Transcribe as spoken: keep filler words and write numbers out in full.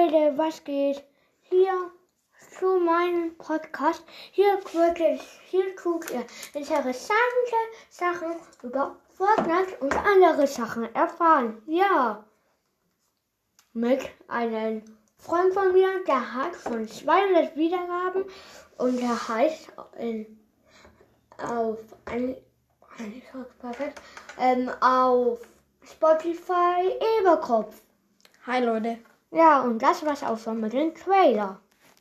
Leute, was geht? Hier zu meinem Podcast. Hier wirklich, hier tut ihr interessante Sachen über Fortnite und andere Sachen erfahren. Ja, mit einem Freund von mir, der hat schon zweihundert Wiedergaben und der heißt in, auf, ein, perfekt, ähm, auf Spotify Eberkopf. Hi Leute. Ja, und das war's auch schon mit dem Trailer.